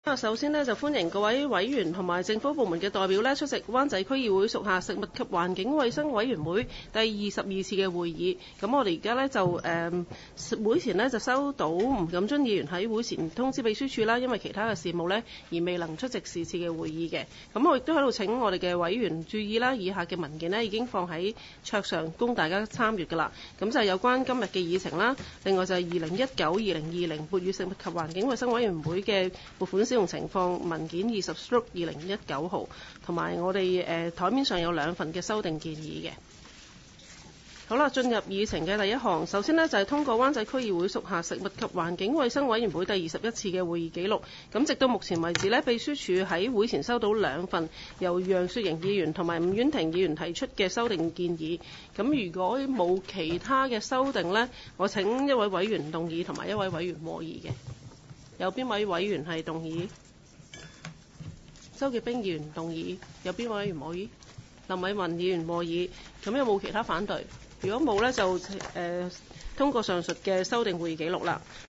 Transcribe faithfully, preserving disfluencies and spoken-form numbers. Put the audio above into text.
首先呢，就歡迎各位委員同埋政府部門嘅代表呢出席灣仔區議會屬下食物及環境衛生委員會第二十二次嘅會議。咁我哋而家呢，就誒、呃、會前呢，就收到吳錦津議員喺會前通知秘書處啦，因為其他嘅事務呢，而未能出席是次嘅會議嘅。咁我亦都喺度請我哋嘅委員注意啦，以下嘅文件呢，已經放喺桌上供大家參閱㗎啦。咁就係有關今日嘅議程啦，另外就係二零一九、二零二零撥予食物及環境衛生委員會嘅撥款使用情況文件二十 stroke 二零一九號，同埋我哋誒台面上有兩份嘅修訂建議嘅。好啦，進入議程嘅第一項，首先呢，就係、是、通過灣仔區議會屬下食物及環境衛生委員會第二十一次嘅會議記錄。咁直到目前為止呢，秘書處喺會前收到兩份由楊雪盈議員同埋吳婉婷議員提出嘅修訂建議。咁如果冇其他嘅修訂呢，我請一位委員動議同埋一位委員和議嘅。有邊位委員係動議？周潔冰議員動議。有邊位委員和議？林偉文議員和議。咁有冇其他反對？如果冇呢，就誒、呃、通過上述嘅修訂會議記錄啦。